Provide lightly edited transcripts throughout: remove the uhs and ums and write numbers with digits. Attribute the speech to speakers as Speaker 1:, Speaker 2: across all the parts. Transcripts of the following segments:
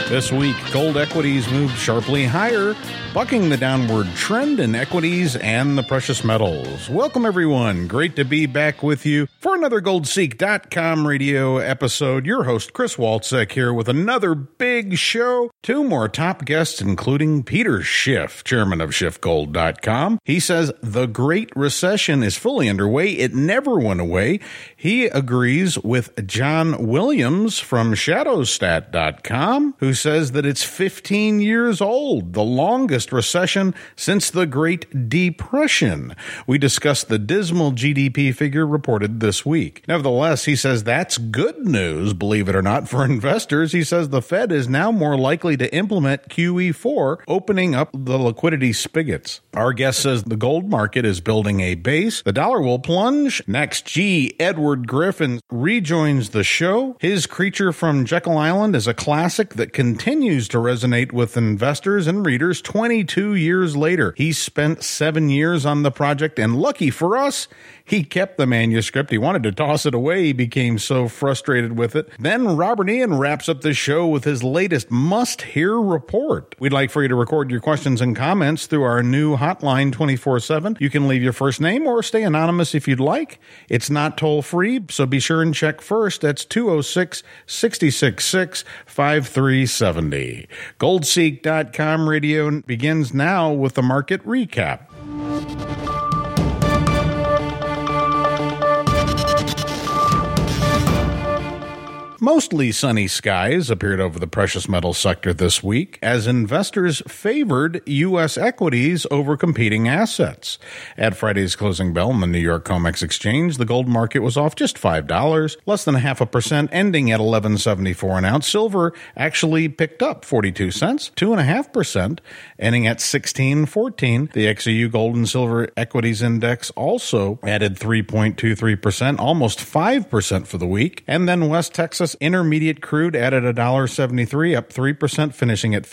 Speaker 1: This week, gold equities moved sharply higher, bucking the downward trend in equities and the precious metals. Welcome, everyone. Great to be back with you for another GoldSeek.com radio episode. Your host, Chris Walczek, here with another big show. Two more top guests, including Peter Schiff, chairman of SchiffGold.com. He says the Great Recession is fully underway. It never went away. He agrees with John Williams from Shadowstat.com, who says that it's 15 years old, the longest recession since the Great Depression. We discussed the dismal GDP figure reported this week. Nevertheless, he says that's good news, believe it or not, for investors. He says the Fed is now more likely to implement QE4, opening up the liquidity spigots. Our guest says the gold market is building a base. The dollar will plunge. Next, Edward Griffin rejoins the show. His Creature from Jekyll Island is a classic that continues to resonate with investors and readers 22 years later. He spent 7 years on the project, and lucky for us, he kept the manuscript. He wanted to toss it away. He became so frustrated with it. Then Robert Ian wraps up the show with his latest must-hear report. We'd like for you to record your questions and comments through our new hotline 24/7. You can leave your first name or stay anonymous if you'd like. It's not toll-free, so be sure and check first. That's 206-666-5370. GoldSeek.com radio begins now with the market recap. Mostly sunny skies appeared over the precious metal sector this week as investors favored U.S. equities over competing assets. At Friday's closing bell on the New York COMEX Exchange, the gold market was off just $5, less than 0.5%, ending at $11.74 an ounce. Silver actually picked up 42 cents, 2.5%, ending at $16.14. The XEU Gold and Silver Equities Index also added 3.23%, almost 5% for the week. And then West Texas Intermediate Crude added $1.73, up 3%, finishing at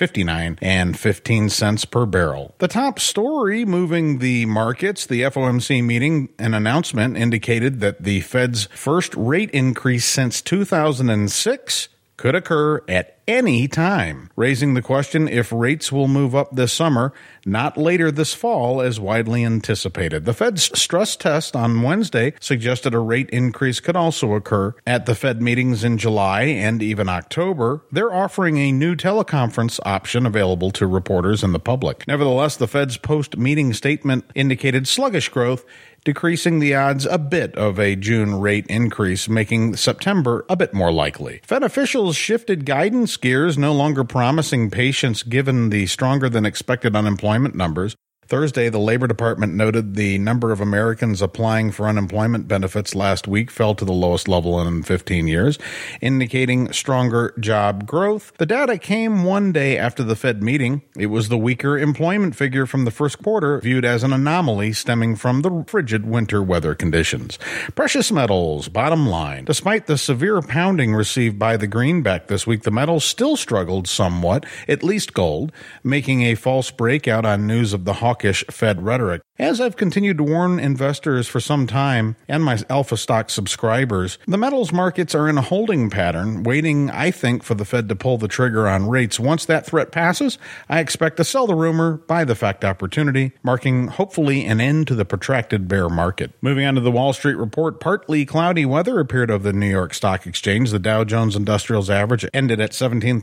Speaker 1: 59.15 cents per barrel. The top story moving the markets, the FOMC meeting, an announcement indicated that the Fed's first rate increase since 2006 could occur at any time, raising the question if rates will move up this summer, not later this fall as widely anticipated. The Fed's stress test on Wednesday suggested a rate increase could also occur at the Fed meetings in July and even October. They're offering a new teleconference option available to reporters and the public. Nevertheless, the Fed's post-meeting statement indicated sluggish growth, decreasing the odds a bit of a June rate increase, making September a bit more likely. Fed officials shifted guidance gears, no longer promising patience given the stronger than expected unemployment numbers. Thursday, the Labor Department noted the number of Americans applying for unemployment benefits last week fell to the lowest level in 15 years, indicating stronger job growth. The data came one day after the Fed meeting. It was the weaker employment figure from the first quarter, viewed as an anomaly stemming from the frigid winter weather conditions. Precious metals, bottom line. Despite the severe pounding received by the greenback this week, the metals still struggled somewhat, at least gold, making a false breakout on news of the hawkish Fed rhetoric. As I've continued to warn investors for some time and my Alpha Stock subscribers, the metals markets are in a holding pattern, waiting, I think, for the Fed to pull the trigger on rates. Once that threat passes, I expect to sell the rumor, buy the fact opportunity, marking hopefully an end to the protracted bear market. Moving on to the Wall Street report, partly cloudy weather appeared over the New York Stock Exchange. The Dow Jones Industrials average ended at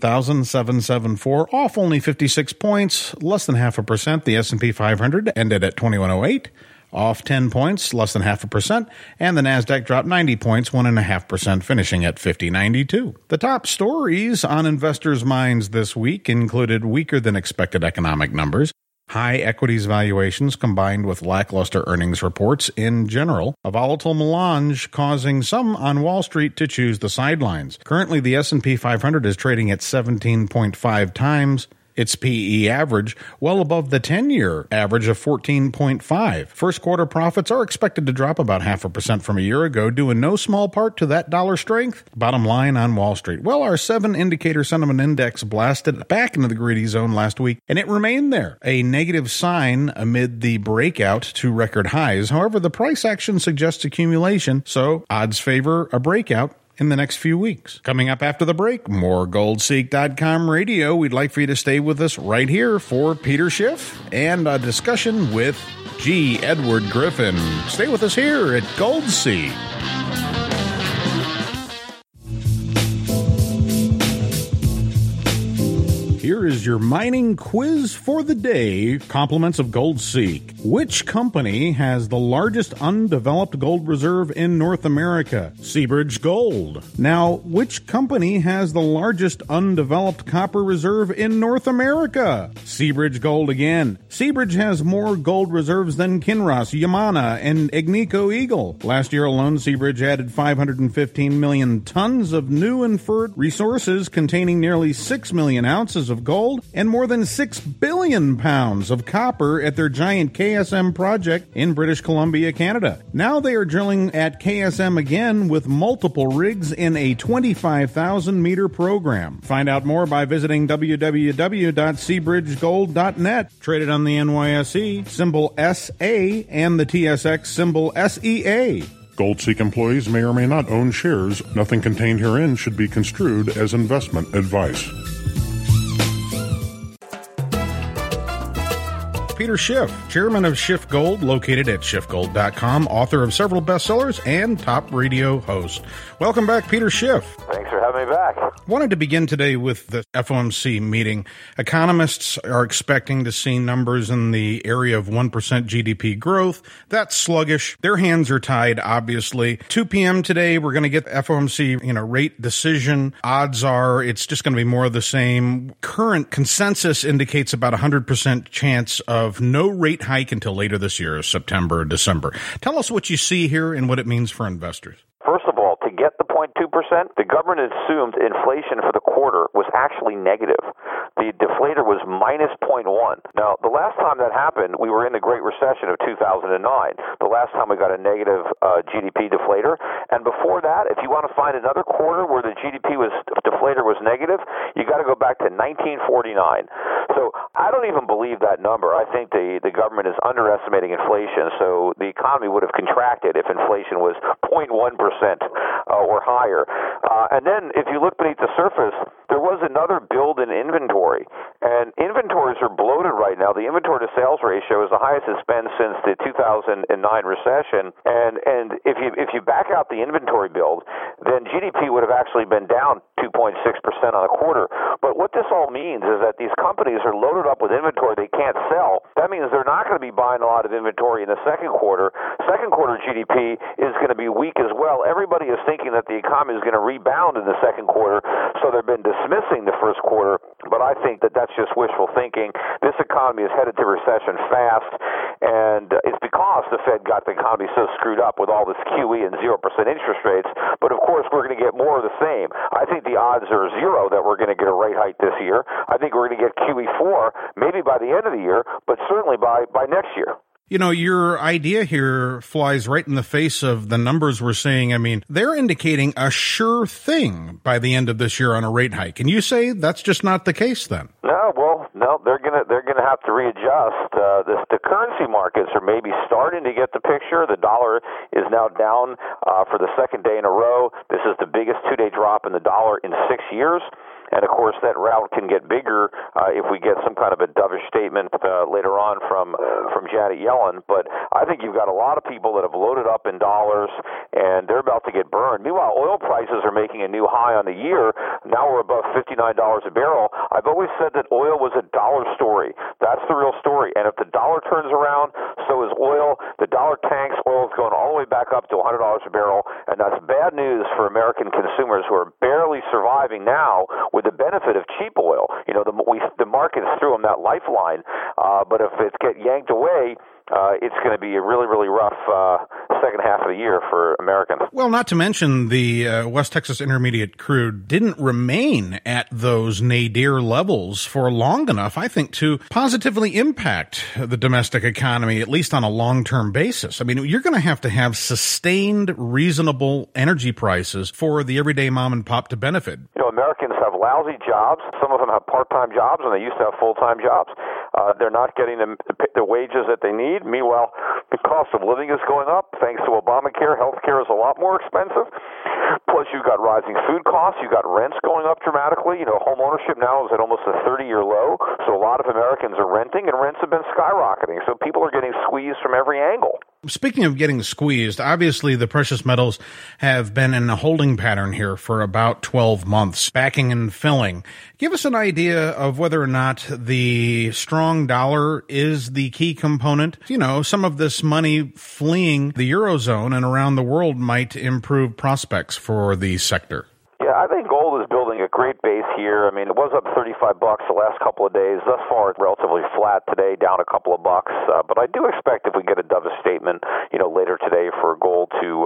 Speaker 1: 17,774, off only 56 points, less than 0.5%. The S&P 500 ended at 2108, off 10 points, less than 0.5%, and the Nasdaq dropped 90 points, 1.5%, finishing at 5092. The top stories on investors' minds this week included weaker than expected economic numbers, high equities valuations combined with lackluster earnings reports in general, a volatile melange causing some on Wall Street to choose the sidelines. Currently, the S&P 500 is trading at 17.5 times its PE average, well above the 10-year average of 14.5. First quarter profits are expected to drop about 0.5% from a year ago, due in no small part to that dollar strength. Bottom line on Wall Street. Well, our 7-indicator sentiment index blasted back into the greedy zone last week, and it remained there, a negative sign amid the breakout to record highs. However, the price action suggests accumulation, so odds favor a breakout. in the next few weeks. Coming up after the break, more GoldSeek.com radio. We'd like for you to stay with us right here for Peter Schiff and a discussion with G. Edward Griffin. Stay with us here at GoldSeek. Here is your mining quiz for the day, compliments of GoldSeek. Which company has the largest undeveloped gold reserve in North America? Seabridge Gold. Now, which company has the largest undeveloped copper reserve in North America? Seabridge Gold again. Seabridge has more gold reserves than Kinross, Yamana, and Agnico Eagle. Last year alone, Seabridge added 515 million tons of new inferred resources containing nearly 6 million ounces of gold and more than 6 billion pounds of copper at their giant KSM project in British Columbia, Canada. Now they are drilling at KSM again with multiple rigs in a 25,000-meter program. Find out more by visiting www.seabridgegold.net. Traded on the NYSE, symbol SA, and the TSX, symbol SEA.
Speaker 2: GoldSeek employees may or may not own shares. Nothing contained herein should be construed as investment advice.
Speaker 1: Peter Schiff, chairman of Schiff Gold, located at schiffgold.com, author of several bestsellers, and top radio host. Welcome back, Peter Schiff.
Speaker 3: Thanks for having me back.
Speaker 1: Wanted to begin today with the FOMC meeting. Economists are expecting to see numbers in the area of 1% GDP growth. That's sluggish. Their hands are tied, obviously. 2 p.m. today, we're going to get the FOMC, rate decision. Odds are it's just going to be more of the same. Current consensus indicates about 100% chance of no rate hike until later this year, September or December. Tell us what you see here and what it means for investors.
Speaker 3: First of all, to get the 0.2%, the government assumed inflation for the quarter was actually negative. The deflator was minus 0.1. Now, the last time that happened, we were in the Great Recession of 2009. The last time we got a negative GDP deflator. And before that, if you want to find another quarter where the GDP deflator was negative, you got to go back to 1949. So I don't even believe that number. I think the government is underestimating inflation. So the economy would have contracted if inflation was 0.1% or higher. And then if you look beneath the surface, there was another build in inventory. And inventories are bloated right now. The inventory to sales ratio is the highest it's been since the 2009 recession. And if you back out the inventory build, then GDP would have actually been down 2.6% on a quarter. But what this all means is that these companies are loaded up with inventory they can't sell. That means they're not going to be buying a lot of inventory in the second quarter. Second quarter GDP is going to be weak as well. Everybody is thinking that the economy is going to rebound in the second quarter, so they've been dismissing the first quarter. But I think that that's just wishful thinking. This economy is headed to recession fast, and it's because the Fed got the economy so screwed up with all this QE and 0% interest rates. But of course, we're going to get more of the same. I think the odds are zero that we're going to get a rate hike this year. I think we're going to get QE4 maybe by the end of the year, but certainly by next year.
Speaker 1: Your idea here flies right in the face of the numbers we're seeing. I mean, they're indicating a sure thing by the end of this year on a rate hike. And you say that's just not the case then?
Speaker 3: No, they're gonna have to readjust. The currency markets are maybe starting to get the picture. The dollar is now down for the second day in a row. This is the biggest 2-day drop in the dollar in 6 years. And, of course, that rout can get bigger if we get some kind of a dovish statement later on from Janet Yellen. But I think you've got a lot of people that have loaded up in dollars, and they're about to get burned. Meanwhile, oil prices are making a new high on the year. Now we're above $59 a barrel. I've always said that oil was a dollar story. That's the real story. And if the dollar turns around, so is oil. The dollar tanks. Oil is going all the way back up to $100 a barrel, and that's bad news for American consumers who are barely surviving now with the benefit of cheap oil. The markets threw them that lifeline, but if it gets yanked away, it's going to be a really, really rough second half of the year for Americans.
Speaker 1: Well, not to mention the West Texas Intermediate crude didn't remain at those nadir levels for long enough, I think, to positively impact the domestic economy, at least on a long-term basis. I mean, you're going to have sustained, reasonable energy prices for the everyday mom and pop to benefit.
Speaker 3: Americans have lousy jobs. Some of them have part-time jobs, and they used to have full-time jobs. They're not getting the wages that they need. Meanwhile, the cost of living is going up. Thanks to Obamacare, health care is a lot more expensive. Plus, you've got rising food costs. You've got rents going up dramatically. Home ownership now is at almost a 30-year low. So a lot of Americans are renting, and rents have been skyrocketing. So people are getting squeezed from every angle.
Speaker 1: Speaking of getting squeezed, obviously the precious metals have been in a holding pattern here for about 12 months, backing and filling. Give us an idea of whether or not the strong dollar is the key component. Some of this money fleeing the Eurozone and around the world might improve prospects for the sector.
Speaker 3: Yeah, I think gold is building a great base here. I mean, it was up $35 the last couple of days. Thus far, it's relatively flat today, down a couple of bucks. But I do expect if we get a dovish statement, later today for gold to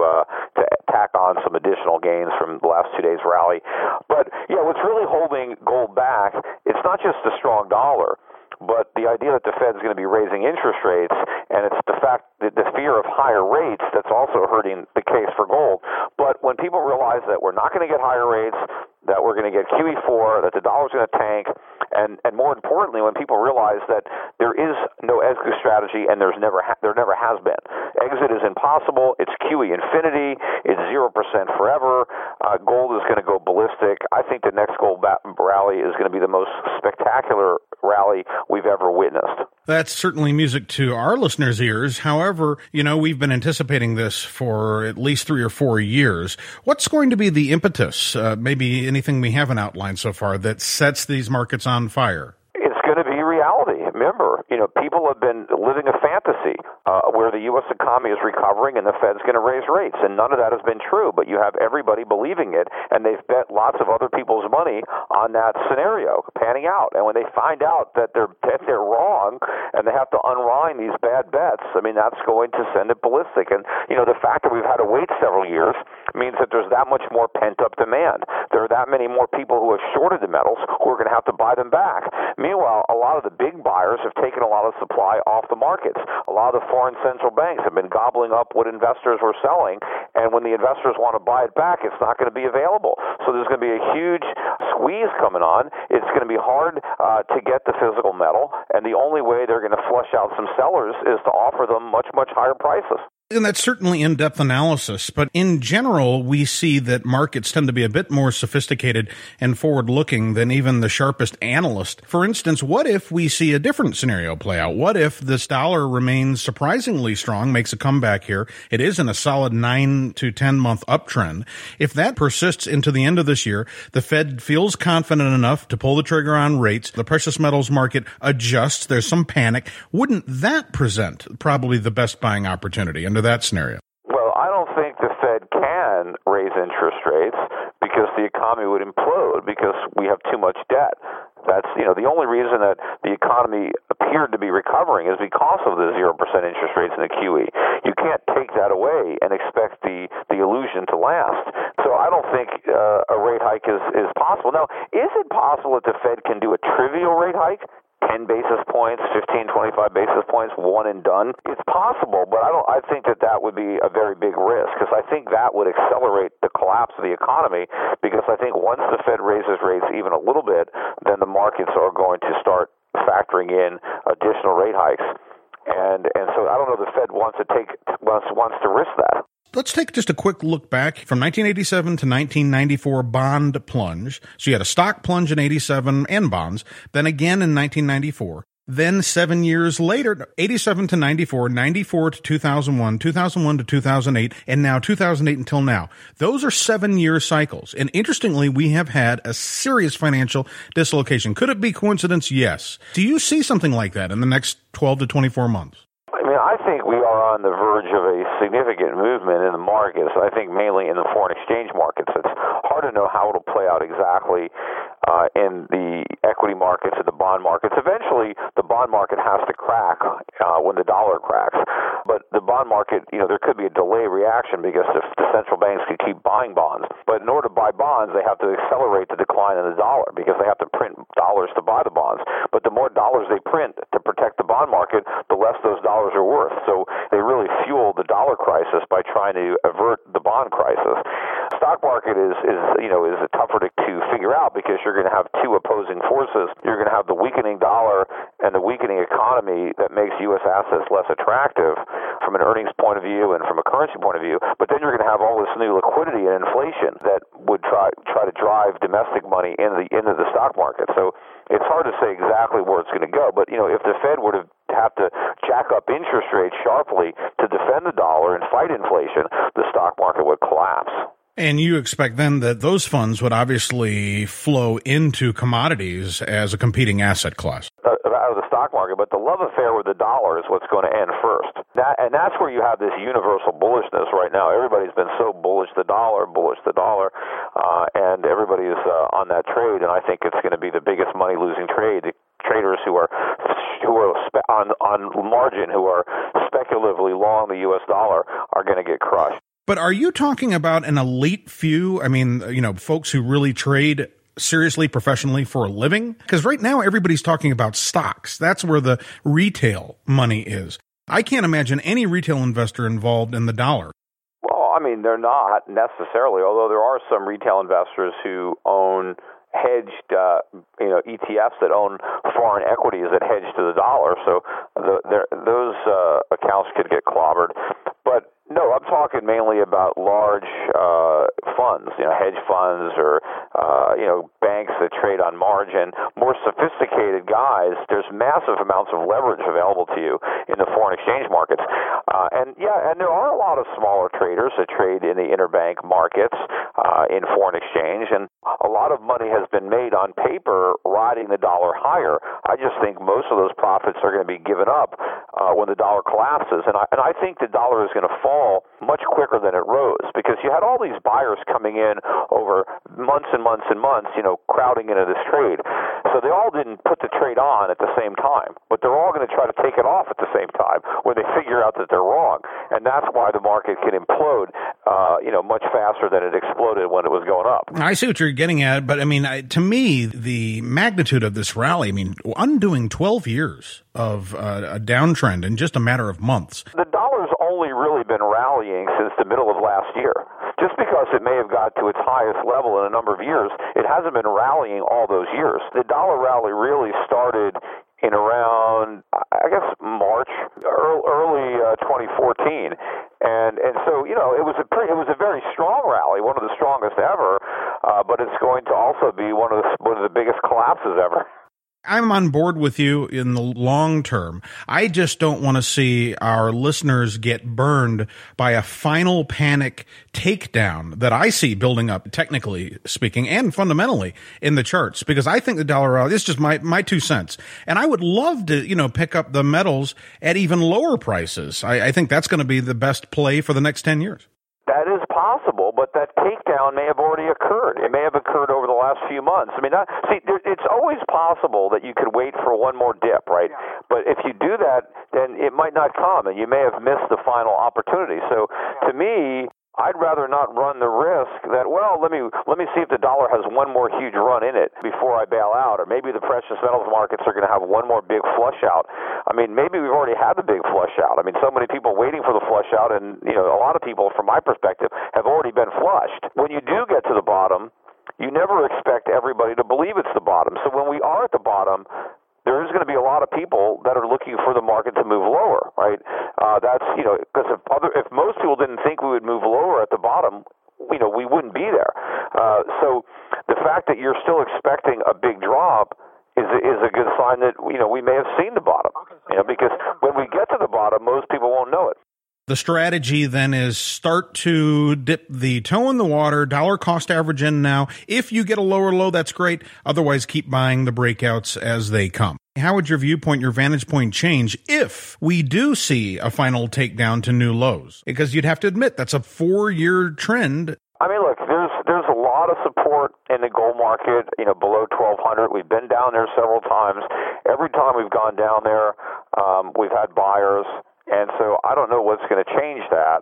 Speaker 3: tack on some additional gains from the last 2 days' rally. But yeah, what's really holding gold back, it's not just the strong dollar, but the idea that the Fed's going to be raising interest rates, and it's the fact that the fear of higher rates that's also hurting the case for gold. But when people realize that we're not going to get higher rates, that we're going to get QE4, that the dollar's going to tank, and more importantly, when people realize that there is no exit strategy and there never has been. Exit is impossible. It's QE infinity. It's 0% forever. Gold is going to go ballistic. I think the next gold rally is going to be the most spectacular rally we've ever witnessed.
Speaker 1: That's certainly music to our listeners' ears. However, we've been anticipating this for at least 3 or 4 years. What's going to be the impetus, maybe anything we haven't outlined so far, that sets these markets on fire?
Speaker 3: It's going to be reality. Remember, people have been living a fantasy where the U.S. economy is recovering and the Fed's going to raise rates, and none of that has been true, but you have everybody believing it, and they've bet lots of other people's money on that scenario panning out. And when they find out that they're wrong and they have to unwind these bad bets, that's going to send it ballistic. And, the fact that we've had to wait several years means that there's that much more pent-up demand. There are that many more people who have shorted the metals who are going to have to buy them back. Meanwhile, a lot of the big buyers have taken a lot of supply off the markets. A lot of the foreign central banks have been gobbling up what investors were selling, and when the investors want to buy it back, it's not going to be available. So there's going to be a huge squeeze coming on. It's going to be hard to get the physical metal, and the only way they're going to flush out some sellers is to offer them much, much higher prices.
Speaker 1: And that's certainly in-depth analysis, but in general, we see that markets tend to be a bit more sophisticated and forward-looking than even the sharpest analyst. For instance, what if we see a different scenario play out? What if this dollar remains surprisingly strong, makes a comeback here? It is in a solid 9 to 10 month uptrend. If that persists into the end of this year, the Fed feels confident enough to pull the trigger on rates, the precious metals market adjusts, there's some panic. Wouldn't that present probably the best buying opportunity under that scenario?
Speaker 3: Well, I don't think the Fed can raise interest rates because the economy would implode because we have too much debt. That's, the only reason that the economy appeared to be recovering is because of the 0% interest rates in the QE. You can't take that away and expect the illusion to last. So I don't think a rate hike is possible. Now, is it possible that the Fed can do a trivial rate hike? 10 basis points, 15, 25 basis points, one and done. It's possible, but I think that would be a very big risk because I think that would accelerate the collapse of the economy because I think once the Fed raises rates even a little bit, then the markets are going to start factoring in additional rate hikes. And so I don't know if the Fed wants to risk that.
Speaker 1: Let's take just a quick look back from 1987 to 1994 bond plunge. So you had a stock plunge in 87 and bonds, then again in 1994. Then 7 years later, 87 to 94, 94 to 2001, 2001 to 2008, and now 2008 until now. Those are 7-year cycles. And interestingly, we have had a serious financial dislocation. Could it be coincidence? Yes. Do you see something like that in the next 12 to 24 months?
Speaker 3: I think we are on the verge of a significant movement in the markets. I think mainly in the foreign exchange markets. It's hard to know how it'll play out exactly in the equity markets and the bond markets. Eventually, the bond market has to crack when the dollar cracks. But the bond market, there could be a delay reaction because the central banks could keep buying bonds. But in order to buy bonds, they have to accelerate the decline in the dollar because they have to print dollars to buy the bonds. But the more dollars they print to protect the bond market, the less those dollars are worth. So they really fuel the dollar crisis by trying to avert the bond crisis. Stock market is tougher to figure out because you're going to have two opposing forces. You're going to have the weakening dollar and the weakening economy that makes U.S. assets less attractive from an earnings point of view and from a currency point of view. But then you're going to have all this new liquidity and inflation that would try to drive domestic money into the stock market. So it's hard to say exactly where it's going to go. But, if the Fed were to have to jack up interest rates sharply to defend the dollar and fight inflation, the stock market would collapse.
Speaker 1: And you expect then that those funds would obviously flow into commodities as a competing asset class.
Speaker 3: Out of the stock market, but the love affair with the dollar is what's going to end first. And that's where you have this universal bullishness right now. Everybody's been so bullish the dollar, and everybody is on that trade, and I think it's going to be the biggest money-losing trade. Traders who are on margin, who are speculatively long the U.S. dollar, are going to get crushed.
Speaker 1: But are you talking about an elite few? I mean, folks who really trade seriously, professionally for a living? Because right now everybody's talking about stocks. That's where the retail money is. I can't imagine any retail investor involved in the dollar.
Speaker 3: Well, I mean, they're not necessarily, although there are some retail investors who own hedged, ETFs that own foreign equities that hedge to the dollar. So those accounts could get clobbered. But no, I'm talking mainly about large funds, hedge funds or, banks that trade on margin. More sophisticated guys, there's massive amounts of leverage available to you in the foreign exchange markets. And there are a lot of smaller traders that trade in the interbank markets in foreign exchange, and a lot of money has been made on paper riding the dollar higher. I just think most of those profits are going to be given up when the dollar collapses. And I think the dollar is going to fall much quicker than it rose, because you had all these buyers coming in over months and months and months, crowding into this trade. So they all didn't put the trade on at the same time, but they're all going to try to take it off at the same time when they figure out that they're wrong. And that's why the market can implode, much faster than it exploded when it was going up.
Speaker 1: I see what you're getting at, but to me, the magnitude of this rally, undoing 12 years of a downtrend in just a matter of months.
Speaker 3: The dollar's only really been rallying since the middle of last year. Just because it may have got to its highest level in a number of years, it hasn't been rallying all those years. The dollar rally really started in around, I guess, March, early 2014. And so, it was a very strong rally, one of the strongest ever, but it's going to also be one of the biggest collapses ever.
Speaker 1: I'm on board with you in the long term. I just don't want to see our listeners get burned by a final panic takedown that I see building up, technically speaking, and fundamentally in the charts, because I think the dollar, this is just my 2 cents. And I would love to, pick up the metals at even lower prices. I think that's going to be the best play for the next 10 years.
Speaker 3: That is possible, but that takedown may have already occurred. It may have occurred over the last few months. It's always possible that you could wait for one more dip, right? Yeah. But if you do that, then it might not come, and you may have missed the final opportunity. So to me, I'd rather not run the risk that, let me see if the dollar has one more huge run in it before I bail out, or maybe the precious metals markets are going to have one more big flush out. Maybe we've already had the big flush out. So many people waiting for the flush out, and a lot of people, from my perspective, have already been flushed. When you do get to the bottom, you never expect everybody to believe it's the bottom. So when we are at the bottom, there is going to be a lot of people that are looking for the market to move lower, right? That's, because if most people didn't think we would move lower at the bottom, we wouldn't be there. So the fact that you're still expecting a big drop is a good sign that, we may have seen the bottom, because when we get to the bottom, most people won't know it.
Speaker 1: The strategy then is start to dip the toe in the water, dollar cost average in now. If you get a lower low, that's great. Otherwise, keep buying the breakouts as they come. How would your viewpoint, your vantage point change if we do see a final takedown to new lows? Because you'd have to admit that's a 4-year trend.
Speaker 3: Look, there's a lot of support in the gold market, below 1,200. We've been down there several times. Every time we've gone down there, we've had buyers. And so I don't know what's going to change that.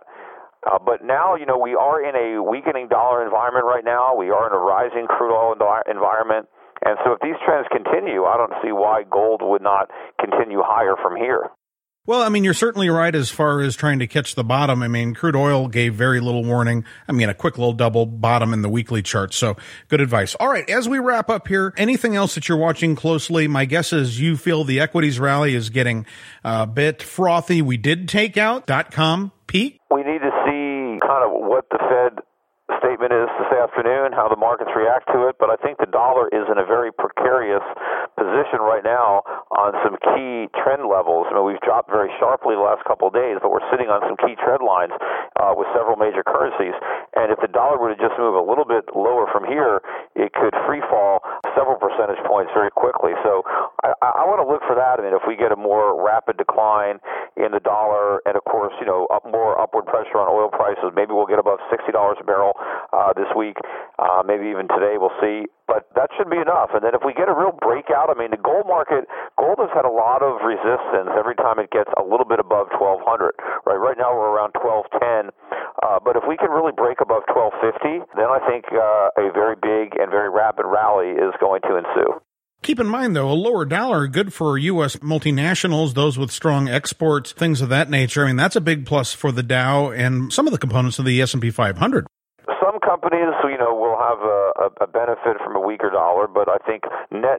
Speaker 3: But now, we are in a weakening dollar environment right now. We are in a rising crude oil environment. And so if these trends continue, I don't see why gold would not continue higher from here.
Speaker 1: Well, I mean, you're certainly right as far as trying to catch the bottom. I mean, crude oil gave very little warning. I mean, a quick little double bottom in the weekly chart. So good advice. All right. As we wrap up here, anything else that you're watching closely? My guess is you feel the equities rally is getting a bit frothy. We did take out .com peak.
Speaker 3: We need to see kind of what the Fed statement is this afternoon, how the markets react to it, but I think the dollar is in a very precarious position right now on some key trend levels. I mean, we've dropped very sharply the last couple of days, but we're sitting on some key trend lines with several major currencies, and if the dollar were to just move a little bit lower from here, it could free fall several percentage points very quickly. So I want to look for that. I mean, if we get a more rapid decline in the dollar, and of course, more upward pressure on oil prices, maybe we'll get above $60 a barrel this week, maybe even today, we'll see. But that should be enough. And then if we get a real breakout, I mean, the gold market, gold has had a lot of resistance every time it gets a little bit above 1,200. Right now we're around 1,210. But if we can really break above 1,250, then I think a very big and very rapid rally is going to ensue.
Speaker 1: Keep in mind, though, a lower dollar, good for U.S. multinationals, those with strong exports, things of that nature. I mean, that's a big plus for the Dow and some of the components of the S&P 500.
Speaker 3: Some companies, will have a benefit from a weaker dollar, but I think net,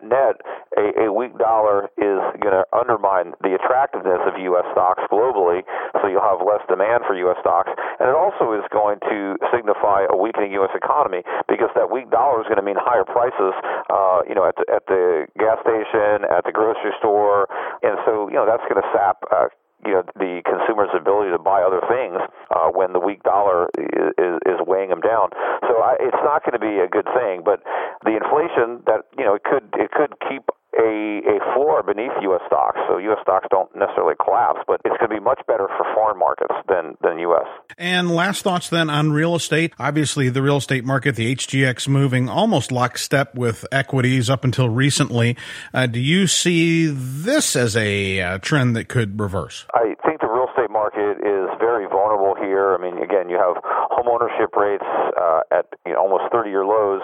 Speaker 3: a weak dollar is going to undermine the attractiveness of U.S. stocks globally, so you'll have less demand for U.S. stocks. And it also is going to signify a weakening U.S. economy, because that weak dollar is going to mean higher prices, at the gas station, at the grocery store, and so, that's going to sap the consumer's ability to buy other things when the weak dollar is weighing them down. So it's not going to be a good thing. But the inflation that it could keep a floor beneath U.S. stocks. So U.S. stocks don't necessarily collapse, but it's going to be much better for foreign markets than U.S.
Speaker 1: And last thoughts then on real estate. Obviously, the real estate market, the HGX, moving almost lockstep with equities up until recently. Do you see this as a trend that could reverse?
Speaker 3: I think the real estate market is very vulnerable here. I mean, again, you have home ownership rates at almost 30-year lows.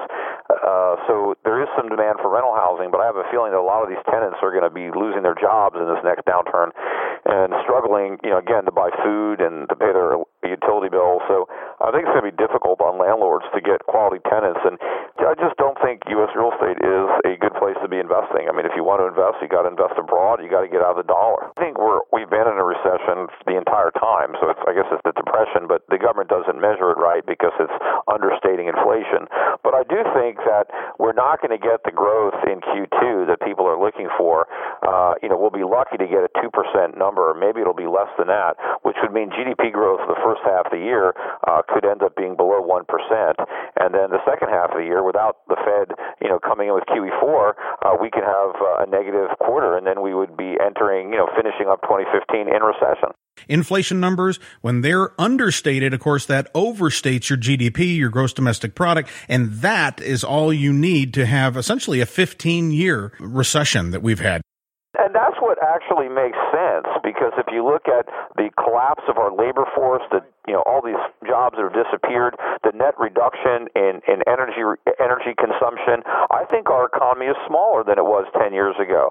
Speaker 3: So there is some demand for rental housing, but I have a feeling that a lot of these tenants are going to be losing their jobs in this next downturn and struggling, again, to buy food and to pay their utility bills. So I think it's going to be difficult on landlords to get quality tenants. And I just don't think U.S. real estate is a good place to be investing. I mean, if you want to invest, you got to invest abroad. You got to get out of the dollar. I think we've been in a recession the entire time. So I guess it's the depression, but the government doesn't measure it right because it's understating inflation. But I do think that we're not going to get the growth in Q2 that people are looking for. We'll be lucky to get a 2% number, or maybe it'll be less than that, which would mean GDP growth for the first half of the year could end up being below 1%. And then the second half of the year, without the Fed, coming in with QE4, we could have a negative quarter, and then we would be entering, finishing up 2015 in recession.
Speaker 1: Inflation numbers, when they're understated, of course, that overstates your GDP, your gross domestic product, and that is all you need to have essentially a 15-year recession that we've had.
Speaker 3: And that's what actually makes sense, because if you look at the collapse of our labor force, all these jobs that have disappeared, the net reduction in energy consumption, I think our economy is smaller than it was 10 years ago.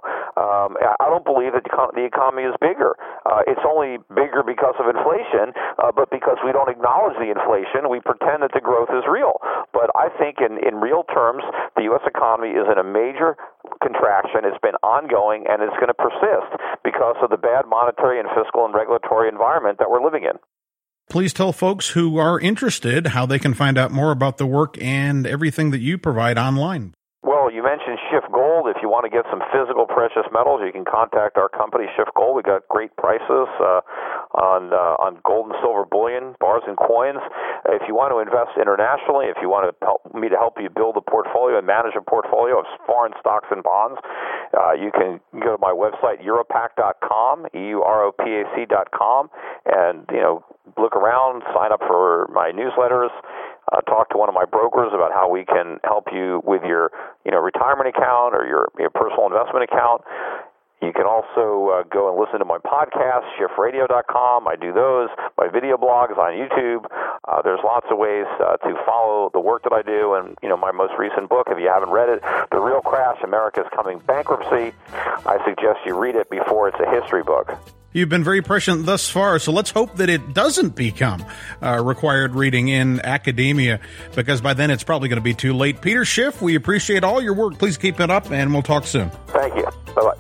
Speaker 3: I don't believe that the economy is bigger. It's only bigger because of inflation, but because we don't acknowledge the inflation, we pretend that the growth is real. But I think in real terms, the U.S. economy is in a major contraction. It's been ongoing, and it's going to persist because of the bad monetary and fiscal and regulatory environment that we're living in.
Speaker 1: Please tell folks who are interested how they can find out more about the work and everything that you provide online.
Speaker 3: Well, you mentioned Shift Gold. If you want to get some physical precious metals, you can contact our company, Shift Gold. We got great prices on gold and silver bullion, bars and coins. If you want to invest internationally, if you want to help you build a portfolio and manage a portfolio of foreign stocks and bonds, you can go to my website, Europac.com, EUROPAC.com, and look around, sign up for my newsletters. Talk to one of my brokers about how we can help you with your retirement account or your personal investment account. You can also go and listen to my podcast, shiftradio.com. I do those. My video blogs on YouTube. There's lots of ways to follow the work that I do. And, my most recent book, if you haven't read it, The Real Crash, America's Coming Bankruptcy, I suggest you read it before it's a history book.
Speaker 1: You've been very prescient thus far, so let's hope that it doesn't become required reading in academia, because by then it's probably going to be too late. Peter Schiff, we appreciate all your work. Please keep it up, and we'll talk soon.
Speaker 3: Thank you. Bye-bye.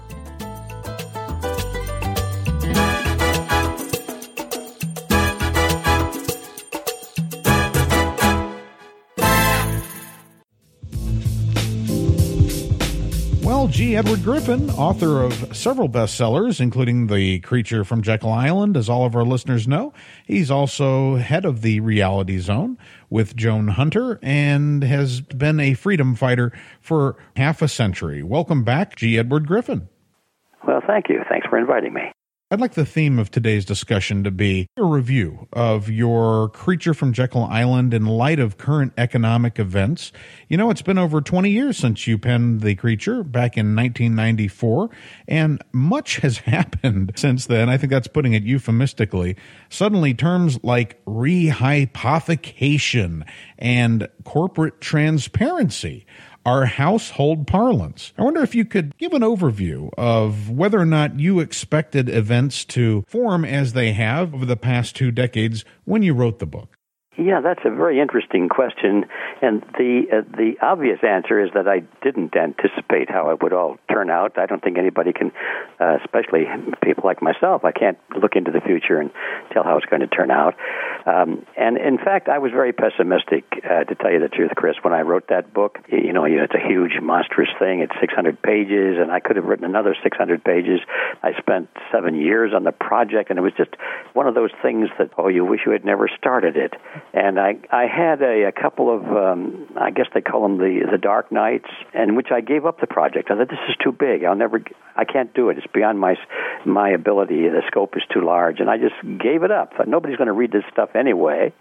Speaker 1: Well, G. Edward Griffin, author of several bestsellers, including The Creature from Jekyll Island, as all of our listeners know. He's also head of the Reality Zone with Joan Hunter and has been a freedom fighter for half a century. Welcome back, G. Edward Griffin.
Speaker 4: Well, thank you. Thanks for inviting me.
Speaker 1: I'd like the theme of today's discussion to be a review of your Creature from Jekyll Island in light of current economic events. You know, it's been over 20 years since you penned The Creature back in 1994, and much has happened since then. I think that's putting it euphemistically. Suddenly, terms like rehypothecation and corporate transparency are household parlance. I wonder if you could give an overview of whether or not you expected events to form as they have over the past 2 decades when you wrote the book.
Speaker 4: Yeah, that's a very interesting question, and the obvious answer is that I didn't anticipate how it would all turn out. I don't think anybody can, especially people like myself, I can't look into the future and tell how it's going to turn out. And in fact, I was very pessimistic, to tell you the truth, Chris, when I wrote that book. You know, it's a huge, monstrous thing. It's 600 pages, and I could have written another 600 pages. I spent 7 years on the project, and it was just one of those things that, you wish you had never started it. And I had a couple of, I guess they call them the dark nights, in which I gave up the project. I thought, this is too big. I can't do it. It's beyond my ability. The scope is too large. And I just gave it up. Thought, nobody's going to read this stuff anyway.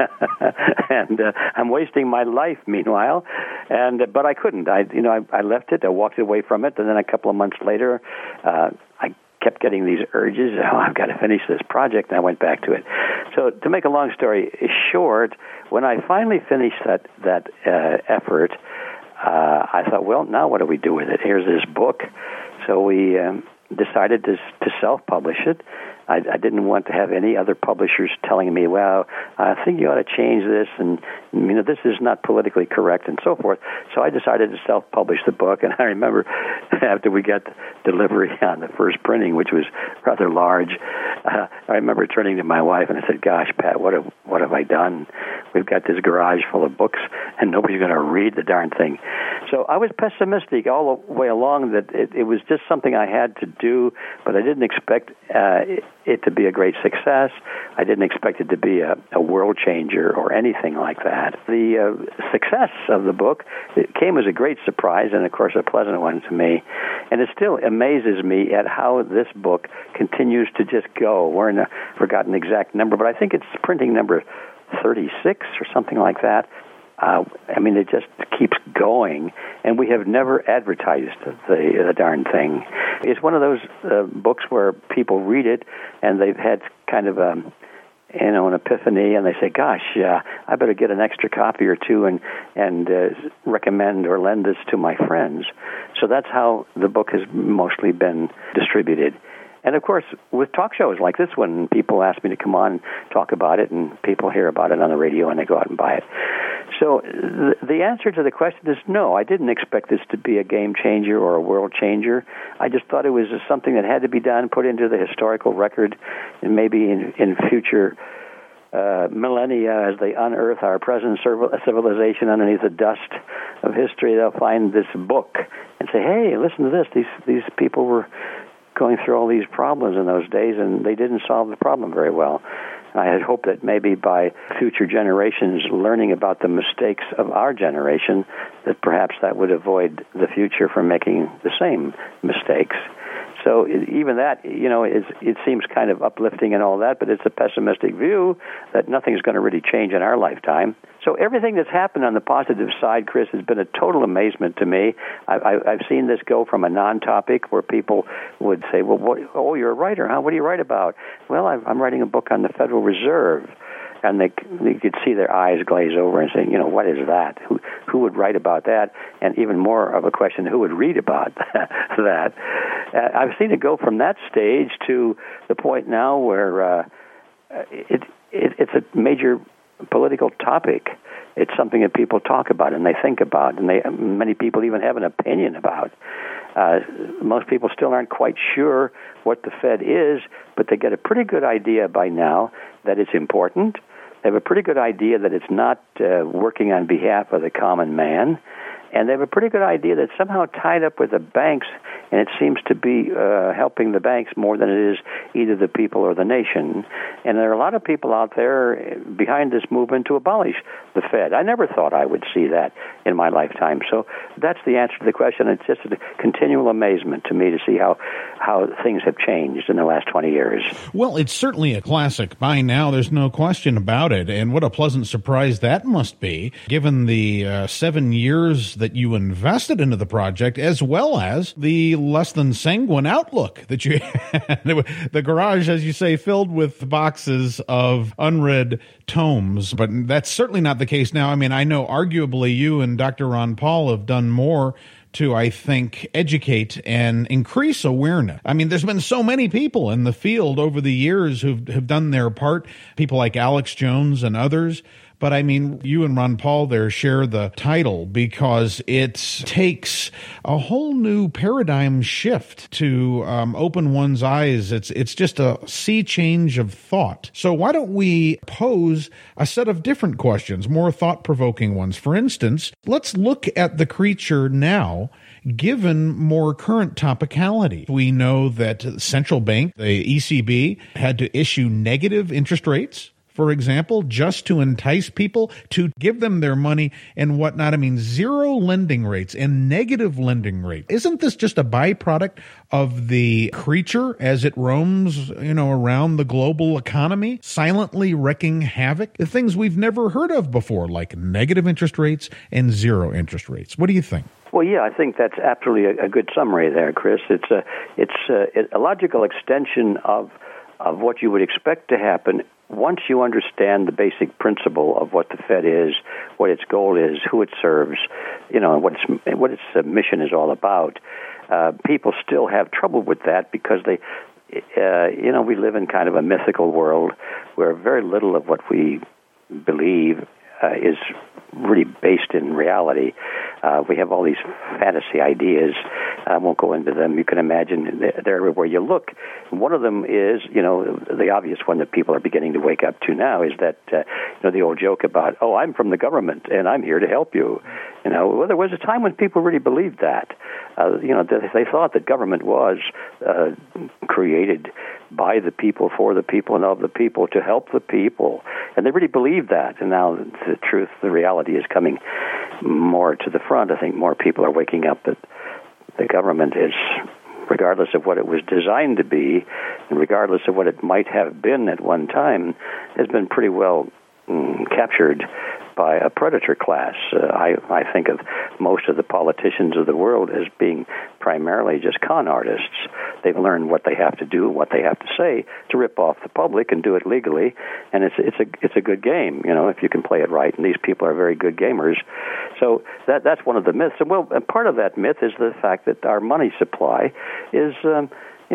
Speaker 4: And I'm wasting my life, meanwhile. But I couldn't. I left it. I walked away from it. And then a couple of months later, I kept getting these urges. I've got to finish this project, and I went back to it. So to make a long story short, when I finally finished that effort, I thought, well, now what do we do with it? Here's this book. So we decided to self-publish it. I didn't want to have any other publishers telling me, well, I think you ought to change this, and this is not politically correct, and so forth. So I decided to self-publish the book, and I remember after we got delivery on the first printing, which was rather large, I remember turning to my wife and I said, "Gosh, Pat, what have I done? We've got this garage full of books, and nobody's going to read the darn thing." So I was pessimistic all the way along that it was just something I had to do, but I didn't expect it to be a great success. I didn't expect it to be a world changer or anything like that. The success of the book, it came as a great surprise and, of course, a pleasant one to me. And it still amazes me at how this book continues to just go. We're in a forgotten exact number, but I think it's printing number 36 or something like that. It just keeps going, and we have never advertised the darn thing. It's one of those books where people read it, and they've had kind of an epiphany, and they say, "Gosh, I better get an extra copy or two and recommend or lend this to my friends." So that's how the book has mostly been distributed. And, of course, with talk shows like this one, people ask me to come on and talk about it, and people hear about it on the radio, and they go out and buy it. So the answer to the question is no. I didn't expect this to be a game changer or a world changer. I just thought it was something that had to be done, put into the historical record, and maybe in future millennia, as they unearth our present civilization underneath the dust of history, they'll find this book and say, "Hey, listen to this. These people were going through all these problems in those days, and they didn't solve the problem very well." And I had hoped that maybe by future generations learning about the mistakes of our generation, that perhaps that would avoid the future from making the same mistakes. So even that, it seems kind of uplifting and all that, but it's a pessimistic view that nothing's going to really change in our lifetime. So everything that's happened on the positive side, Chris, has been a total amazement to me. I've seen this go from a non-topic where people would say, "Well, you're a writer, huh? What do you write about?" "Well, I'm writing a book on the Federal Reserve." And they could see their eyes glaze over and say, "What is that? Who who would write about that, and even more of a question, who would read about that. I've seen it go from that stage to the point now where it's a major political topic. It's something that people talk about and they think about, and many people even have an opinion about. Most people still aren't quite sure what the Fed is, but they get a pretty good idea by now that it's important. They have a pretty good idea that it's not working on behalf of the common man. And they have a pretty good idea that it's somehow tied up with the banks, and it seems to be helping the banks more than it is either the people or the nation. And there are a lot of people out there behind this movement to abolish the Fed. I never thought I would see that in my lifetime. So that's the answer to the question. It's just a continual amazement to me to see how things have changed in the last 20 years.
Speaker 1: Well, it's certainly a classic by now. There's no question about it. And what a pleasant surprise that must be, given the 7 years that you invested into the project, as well as the less than sanguine outlook that you had. The garage, as you say, filled with boxes of unread tomes. But that's certainly not the case now. I mean, I know arguably you and Dr. Ron Paul have done more to, I think, educate and increase awareness. I mean, there's been so many people in the field over the years who've done their part, people like Alex Jones and others. But I mean, you and Ron Paul there share the title because it takes a whole new paradigm shift to open one's eyes. It's just a sea change of thought. So why don't we pose a set of different questions, more thought-provoking ones? For instance, let's look at the creature now, given more current topicality. We know that central bank, the ECB, had to issue negative interest rates, for example, just to entice people to give them their money and whatnot. I mean, zero lending rates and negative lending rate. Isn't this just a byproduct of the creature as it roams, around the global economy, silently wreaking havoc? The things we've never heard of before, like negative interest rates and zero interest rates. What do you think?
Speaker 4: Well, yeah, I think that's absolutely a good summary there, Chris. It's a logical extension of what you would expect to happen once you understand the basic principle of what the Fed is, what its goal is, who it serves, what its mission is all about. People still have trouble with that because we live in kind of a mythical world where very little of what we believe is really based in reality. We have all these fantasy ideas. I won't go into them. You can imagine they're everywhere you look. One of them is, the obvious one that people are beginning to wake up to now is that, the old joke about, I'm from the government and I'm here to help you. Well, there was a time when people really believed that. They thought that government was created by the people, for the people, and of the people, to help the people. And they really believed that. And now the reality is coming more to the front. I think more people are waking up that the government is, regardless of what it was designed to be, and regardless of what it might have been at one time, has been pretty well captured by a predator class. I think of most of the politicians of the world as being primarily just con artists. They've learned what they have to do, what they have to say to rip off the public and do it legally, and it's a good game, if you can play it right. And these people are very good gamers. So that's one of the myths. And part of that myth is the fact that our money supply is in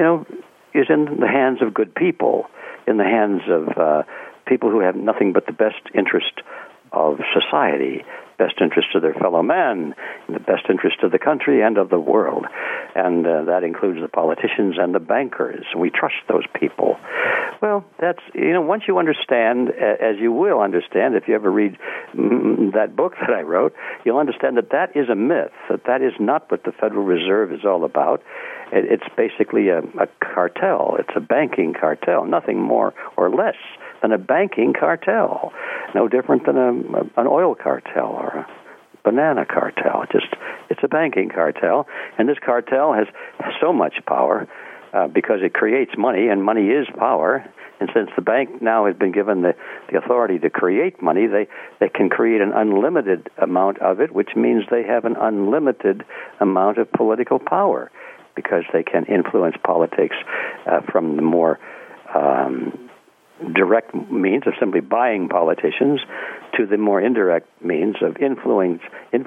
Speaker 4: the hands of good people, in the hands of people who have nothing but the best interest of society, best interest of their fellow man, and the best interest of the country and of the world. And that includes the politicians and the bankers. We trust those people. Well, that's, once you understand, as you will understand if you ever read that book that I wrote, you'll understand that is a myth, that is not what the Federal Reserve is all about. It's basically a cartel. It's a banking cartel, nothing more or less than a banking cartel, no different than an oil cartel or a banana cartel. It's a banking cartel, and this cartel has so much power because it creates money, and money is power. And since the bank now has been given the authority to create money, they can create an unlimited amount of it, which means they have an unlimited amount of political power because they can influence politics from the more direct means of simply buying politicians to the more indirect means of influencing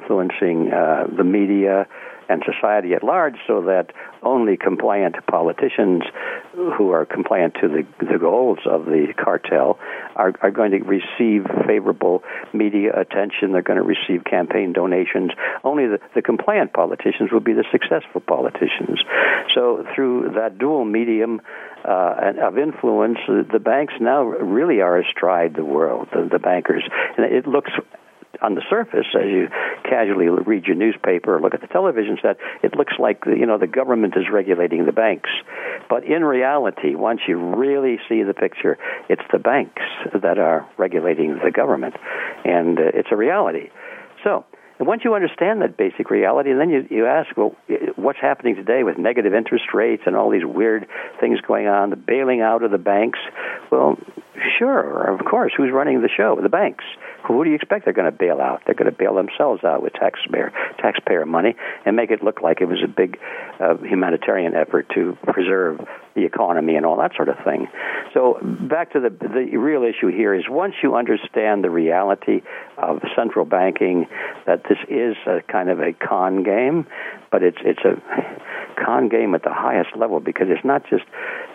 Speaker 4: the media and society at large, so that only compliant politicians who are compliant to the goals of the cartel are going to receive favorable media attention. They're going to receive campaign donations. Only the compliant politicians will be the successful politicians. So through that dual medium of influence, the banks now really are astride the world, the bankers. And it looks, on the surface, as you casually read your newspaper or look at the television set, it looks like the government is regulating the banks. But in reality, once you really see the picture, it's the banks that are regulating the government, and it's a reality. So once you understand that basic reality, then you ask, well, what's happening today with negative interest rates and all these weird things going on, the bailing out of the banks? Well, sure, of course. Who's running the show? The banks. Who do you expect they're going to bail out? They're going to bail themselves out with taxpayer money and make it look like it was a big humanitarian effort to preserve the economy and all that sort of thing. So back to the real issue here is, once you understand the reality of central banking, that this is a kind of a con game, but it's a con game at the highest level, because it's not just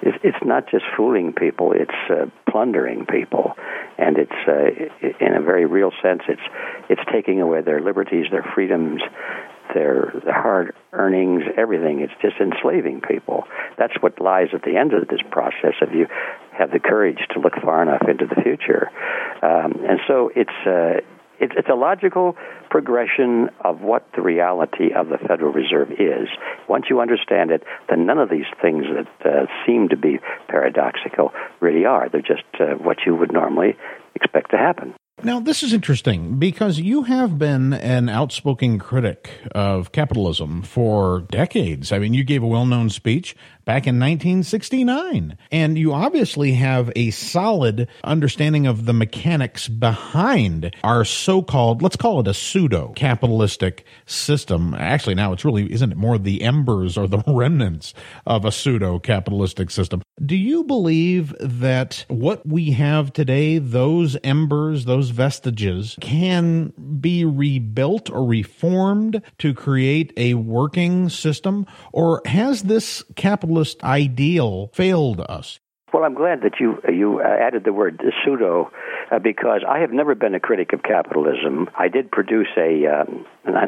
Speaker 4: fooling people, it's plundering people, and it's in a very real sense it's taking away their liberties, their freedoms, their hard earnings, everything. It's just enslaving people. That's what lies at the end of this process, if you have the courage to look far enough into the future. And so it's a logical progression of what the reality of the Federal Reserve is. Once you understand it, then none of these things that seem to be paradoxical really are. They're just what you would normally expect to happen.
Speaker 1: Now, this is interesting because you have been an outspoken critic of capitalism for decades. I mean, you gave a well-known speech back in 1969, and you obviously have a solid understanding of the mechanics behind our so-called, let's call it a pseudo-capitalistic system. Actually, now it's really, isn't it more the embers or the remnants of a pseudo-capitalistic system? Do you believe that what we have today, those embers, those vestiges, can be rebuilt or reformed to create a working system? Or has this capitalist ideal failed us?
Speaker 4: Well, I'm glad that you added the word pseudo, because I have never been a critic of capitalism. I did produce and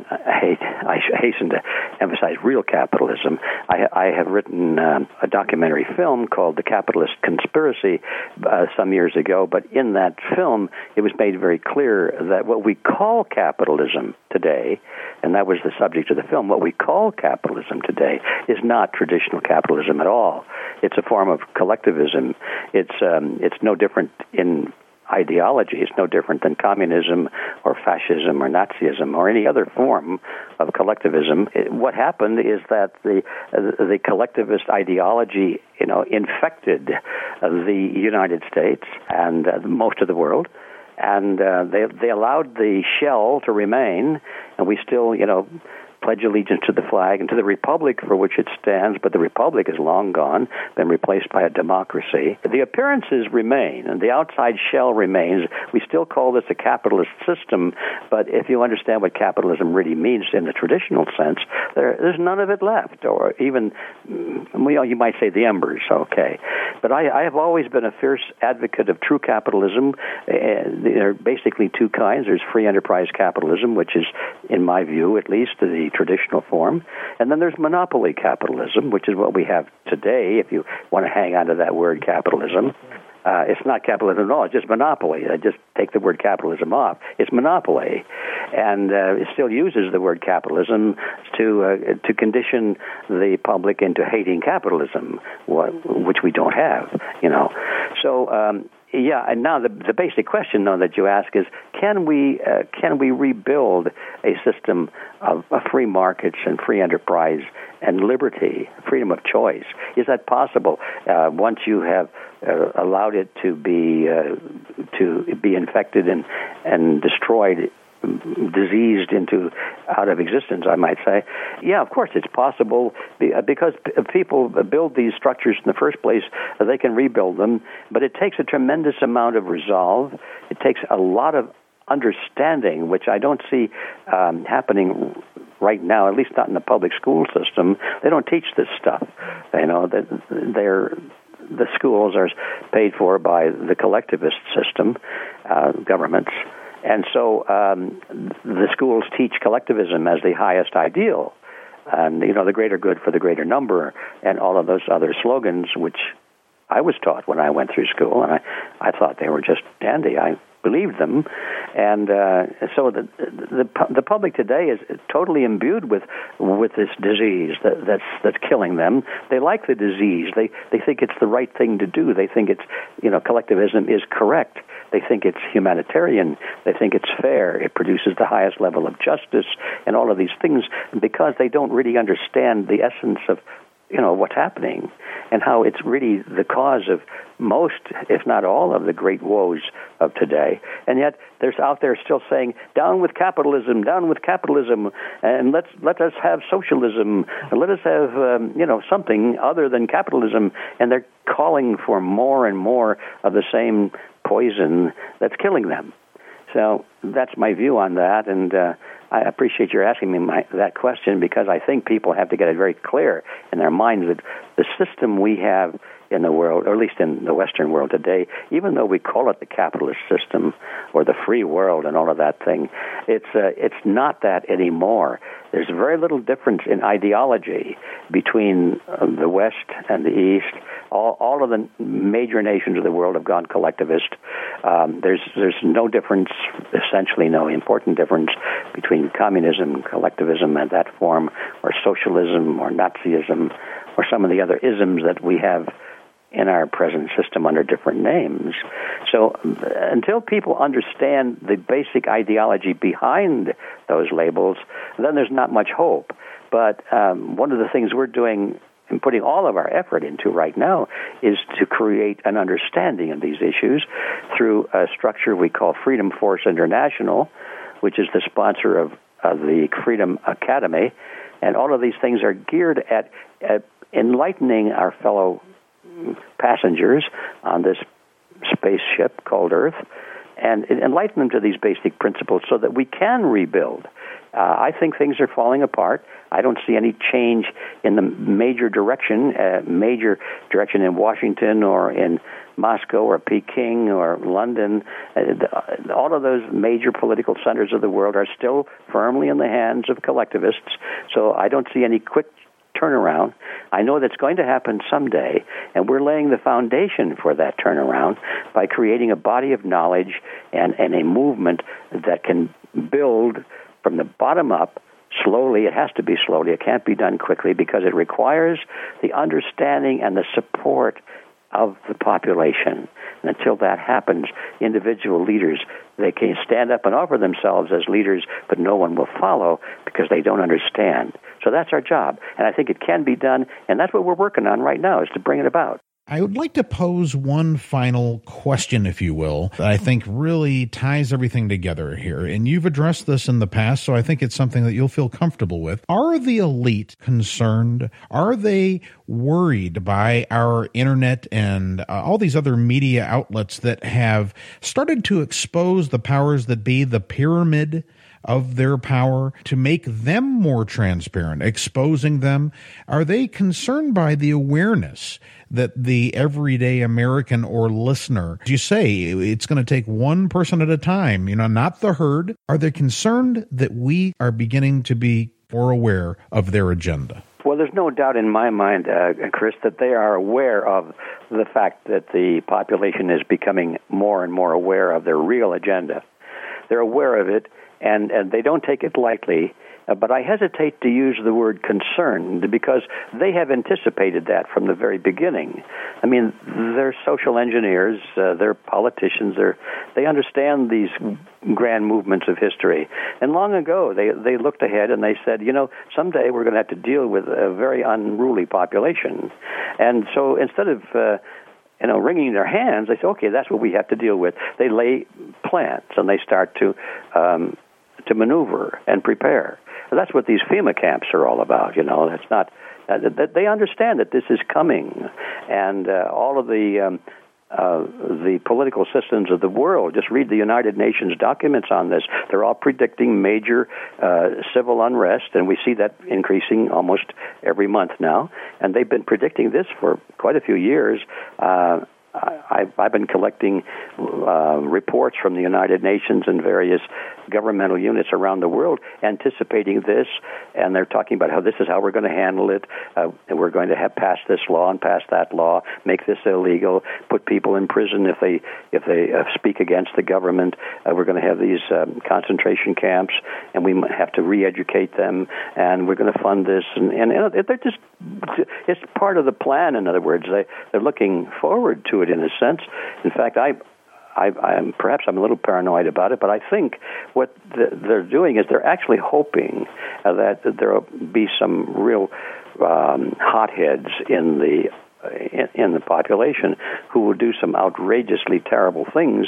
Speaker 4: I hasten to emphasize real capitalism. I have written a documentary film called The Capitalist Conspiracy some years ago, but in that film, it was made very clear that what we call capitalism today, and that was the subject of the film, what we call capitalism today is not traditional capitalism at all. It's a form of collectivism. It's no different in ideology. It's no different than communism or fascism or Nazism or any other form of collectivism. What happened is that the collectivist ideology, infected the United States and most of the world, and they allowed the shell to remain, and we still, pledge allegiance to the flag and to the republic for which it stands, but the republic is long gone, been replaced by a democracy. The appearances remain, and the outside shell remains. We still call this a capitalist system, but if you understand what capitalism really means in the traditional sense, there's none of it left, or even, you might say the embers, okay. But I have always been a fierce advocate of true capitalism. There are basically two kinds. There's free enterprise capitalism, which is, in my view, at least, the traditional form. And then there's monopoly capitalism, which is what we have today, if you want to hang on to that word capitalism. It's not capitalism at all, it's just monopoly. I just take the word capitalism off. It's monopoly. And it still uses the word capitalism to condition the public into hating capitalism, which we don't have, So, and now the basic question, though, that you ask is, can we rebuild a system of free markets and free enterprise and liberty, freedom of choice? Is that possible once you have allowed it to be infected and destroyed diseased out of existence, I might say. Yeah, of course it's possible because people build these structures in the first place. They can rebuild them, but it takes a tremendous amount of resolve. It takes a lot of understanding, which I don't see happening right now, at least not in the public school system. They don't teach this stuff. The schools are paid for by the collectivist system, governments. And so the schools teach collectivism as the highest ideal, and the greater good for the greater number, and all of those other slogans, which I was taught when I went through school, and I thought they were just dandy. I believed them, and so the public today is totally imbued with this disease that's killing them. They like the disease. They think it's the right thing to do. They think it's collectivism is correct. They think it's humanitarian. They think it's fair. It produces the highest level of justice and all of these things because they don't really understand the essence of what's happening and how it's really the cause of most, if not all, of the great woes of today. And yet there's out there still saying, down with capitalism, and let us have socialism, and let us have something other than capitalism. And they're calling for more and more of the same poison that's killing them. So that's my view on that, and I appreciate your asking me that question because I think people have to get it very clear in their minds that the system we have in the world, or at least in the Western world today, even though we call it the capitalist system or the free world and all of that thing, it's not that anymore. There's very little difference in ideology between the West and the East. All of the major nations of the world have gone collectivist. There's no difference, essentially no important difference between communism, collectivism in that form, or socialism, or Nazism, or some of the other isms that we have in our present system under different names. So until people understand the basic ideology behind those labels, then there's not much hope. But one of the things we're doing and putting all of our effort into right now is to create an understanding of these issues through a structure we call Freedom Force International, which is the sponsor of the Freedom Academy. And all of these things are geared at enlightening our fellow passengers on this spaceship called Earth and enlighten them to these basic principles so that we can rebuild. I think things are falling apart. I don't see any change in the major direction in Washington or in Moscow or Peking or London. All of those major political centers of the world are still firmly in the hands of collectivists, so I don't see any quick turnaround. I know that's going to happen someday, and we're laying the foundation for that turnaround by creating a body of knowledge and a movement that can build from the bottom up slowly. It has to be slowly. It can't be done quickly because it requires the understanding and the support of the population. And until that happens, individual leaders, they can stand up and offer themselves as leaders, but no one will follow because they don't understand. So that's our job, and I think it can be done, and that's what we're working on right now, is to bring it about.
Speaker 1: I would like to pose one final question, if you will, that I think really ties everything together here. And you've addressed this in the past, so I think it's something that you'll feel comfortable with. Are the elite concerned? Are they worried by our internet and all these other media outlets that have started to expose the powers that be, the pyramid of their power, to make them more transparent, exposing them? Are they concerned by the awareness that the everyday American or listener, as you say, it's going to take one person at a time, not the herd? Are they concerned that we are beginning to be more aware of their agenda?
Speaker 4: Well, there's no doubt in my mind, Chris, that they are aware of the fact that the population is becoming more and more aware of their real agenda. They're aware of it, and they don't take it lightly. But I hesitate to use the word concerned because they have anticipated that from the very beginning. I mean, they're social engineers, they're politicians, they understand these grand movements of history. And long ago, they looked ahead and they said, someday we're going to have to deal with a very unruly population. And so instead of wringing their hands, they say, okay, that's what we have to deal with. They lay plans and they start to to maneuver and prepare. That's what these FEMA camps are all about. It's not. They understand that this is coming, and all of the political systems of the world. Just read the United Nations documents on this. They're all predicting major civil unrest, and we see that increasing almost every month now. And they've been predicting this for quite a few years. I've been collecting reports from the United Nations and various governmental units around the world anticipating this, and they're talking about how this is how we're going to handle it. And we're going to have passed this law and pass that law, make this illegal, put people in prison if they speak against the government. We're going to have these concentration camps, and we have to re-educate them, and we're going to fund this. And they're just, it's part of the plan, in other words. They're looking forward to it in a sense. In fact, I'm perhaps I'm a little paranoid about it, but I think what they're doing is they're actually hoping that there will be some real hotheads in the population who will do some outrageously terrible things.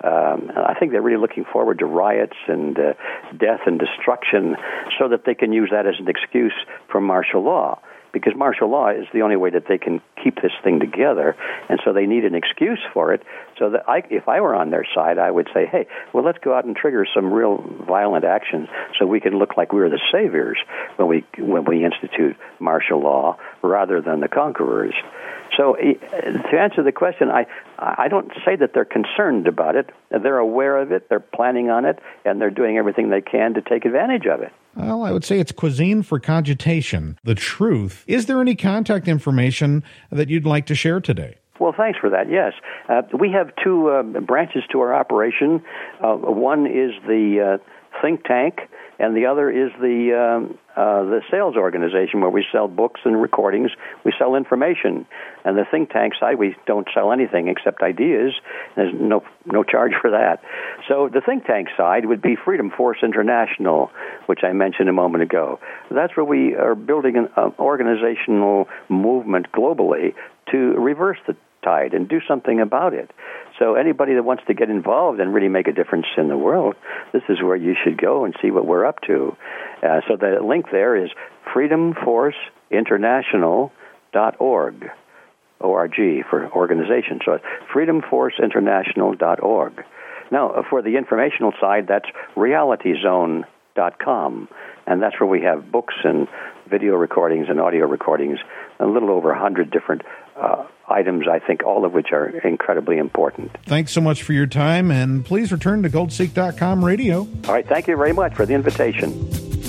Speaker 4: I think they're really looking forward to riots and death and destruction so that they can use that as an excuse for martial law. Because martial law is the only way that they can keep this thing together, and so they need an excuse for it. So that if I were on their side, I would say, hey, well, let's go out and trigger some real violent action so we can look like we're the saviors when we institute martial law rather than the conquerors. So to answer the question, I don't say that they're concerned about it. They're aware of it, they're planning on it, and they're doing everything they can to take advantage of it.
Speaker 1: Well, I would say it's cuisine for cogitation. The truth. Is there any contact information that you'd like to share today?
Speaker 4: Well, thanks for that, yes. We have two branches to our operation. One is the think tank, and the other is the sales organization where we sell books and recordings. We sell information. And the think tank side, we don't sell anything except ideas. There's no charge for that. So the think tank side would be Freedom Force International, which I mentioned a moment ago. That's where we are building an organizational movement globally to reverse the tide and do something about it. So anybody that wants to get involved and really make a difference in the world, this is where you should go and see what we're up to. So the link there is freedomforceinternational.org, O-R-G for organization. So it's freedomforceinternational.org. Now, for the informational side, that's realityzone.com, and that's where we have books and video recordings and audio recordings, a little over 100 different items, I think, all of which are incredibly important.
Speaker 1: Thanks so much for your time, and please return to GoldSeek.com radio.
Speaker 4: All right, thank you very much for the invitation.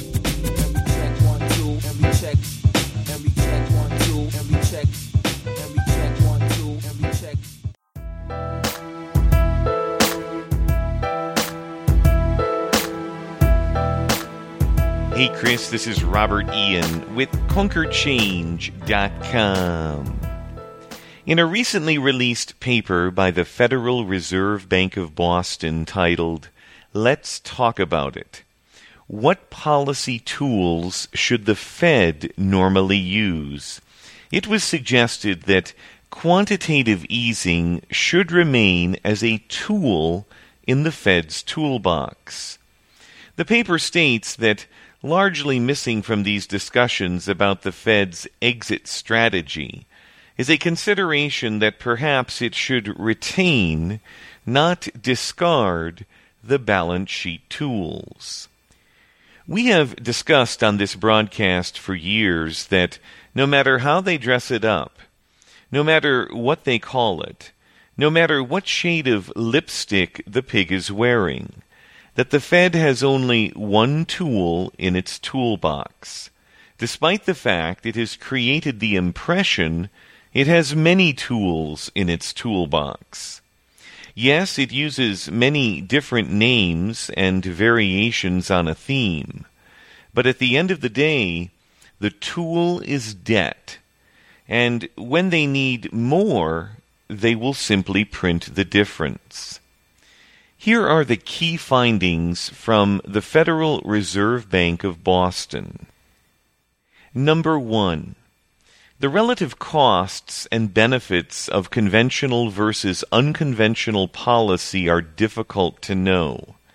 Speaker 5: Hey Chris, this is Robert Ian with ConquerChange.com. In a recently released paper by the Federal Reserve Bank of Boston titled, Let's Talk About It, What Policy Tools Should the Fed Normally Use? It was suggested that quantitative easing should remain as a tool in the Fed's toolbox. The paper states that largely missing from these discussions about the Fed's exit strategy is a consideration that perhaps it should retain, not discard, the balance sheet tools. We have discussed on this broadcast for years that no matter how they dress it up, no matter what they call it, no matter what shade of lipstick the pig is wearing, that the Fed has only one tool in its toolbox, despite the fact it has created the impression it has many tools in its toolbox. Yes, it uses many different names and variations on a theme, but at the end of the day, the tool is debt, and when they need more, they will simply print the difference. Here are the key findings from the Federal Reserve Bank of Boston. Number 1. The relative costs and benefits of conventional versus unconventional policy are difficult to know.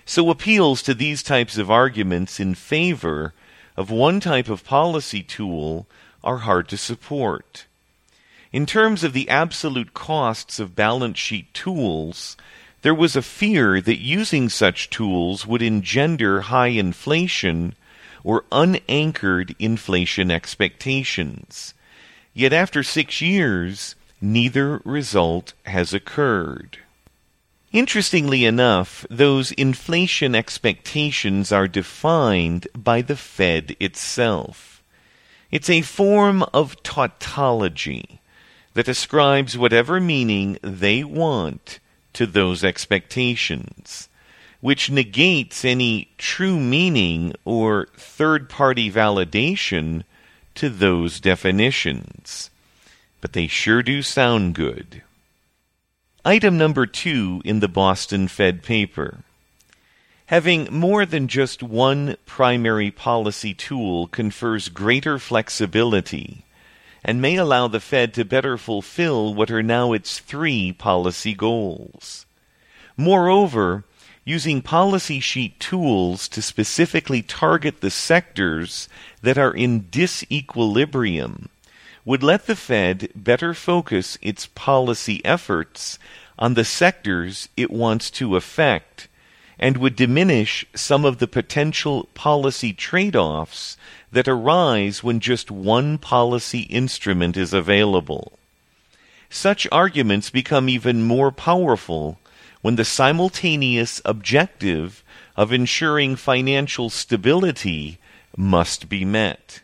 Speaker 5: So appeals to these types of arguments in favor of one type of policy tool are hard to support. In terms of the absolute costs of balance sheet tools, there was a fear that using such tools would engender high inflation or unanchored inflation expectations. Yet after 6 years, neither result has occurred. Interestingly enough, those inflation expectations are defined by the Fed itself. It's a form of tautology that ascribes whatever meaning they want to those expectations, which negates any true meaning or third-party validation to those definitions. But they sure do sound good. Item number 2 in the Boston Fed paper. Having more than just one primary policy tool confers greater flexibility and may allow the Fed to better fulfill what are now its 3 policy goals. Moreover, using policy sheet tools to specifically target the sectors that are in disequilibrium would let the Fed better focus its policy efforts on the sectors it wants to affect, and would diminish some of the potential policy trade-offs that arise when just one policy instrument is available. Such arguments become even more powerful when the simultaneous objective of ensuring financial stability must be met.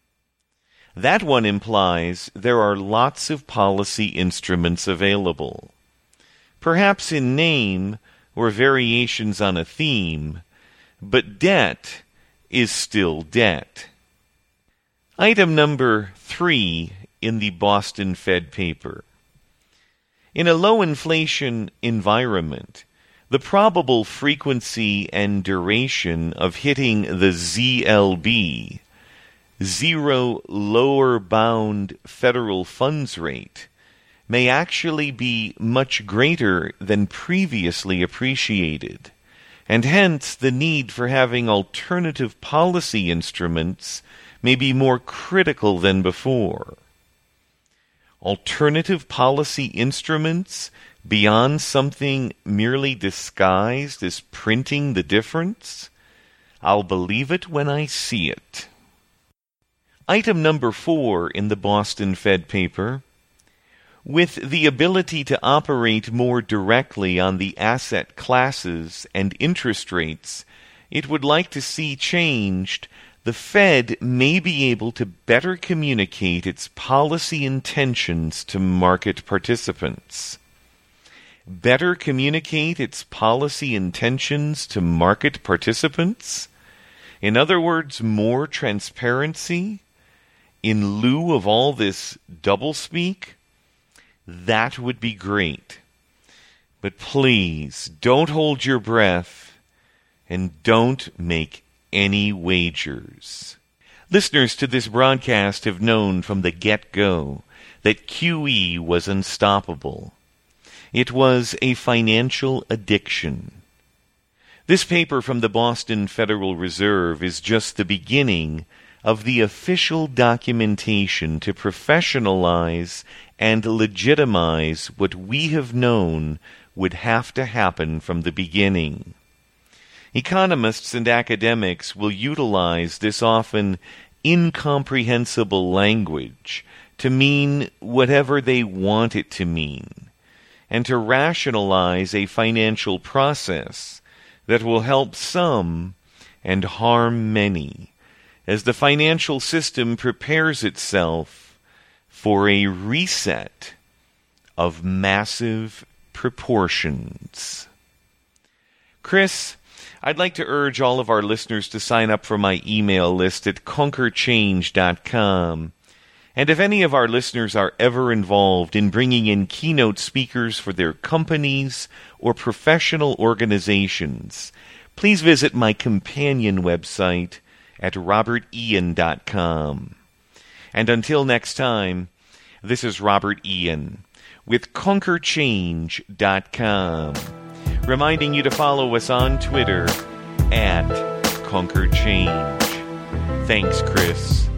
Speaker 5: That one implies there are lots of policy instruments available. Perhaps in name or variations on a theme, but debt is still debt. Item number 3 in the Boston Fed paper. In a low inflation environment, the probable frequency and duration of hitting the ZLB, zero lower bound federal funds rate, may actually be much greater than previously appreciated, and hence the need for having alternative policy instruments may be more critical than before. Alternative policy instruments beyond something merely disguised as printing the difference? I'll believe it when I see it. Item number 4 in the Boston Fed paper. With the ability to operate more directly on the asset classes and interest rates it would like to see changed, the Fed may be able to better communicate its policy intentions to market participants. Better communicate its policy intentions to market participants? In other words, more transparency? In lieu of all this doublespeak? That would be great. But please, don't hold your breath and don't make any wagers. Listeners to this broadcast have known from the get-go that QE was unstoppable. It was a financial addiction. This paper from the Boston Federal Reserve is just the beginning of the official documentation to professionalize and legitimize what we have known would have to happen from the beginning. Economists and academics will utilize this often incomprehensible language to mean whatever they want it to mean, and to rationalize a financial process that will help some and harm many, as the financial system prepares itself for a reset of massive proportions. Chris, I'd like to urge all of our listeners to sign up for my email list at conquerchange.com. And if any of our listeners are ever involved in bringing in keynote speakers for their companies or professional organizations, please visit my companion website at robertian.com. And until next time, this is Robert Ian with conquerchange.com, reminding you to follow us on Twitter at Conquer Change. Thanks, Chris.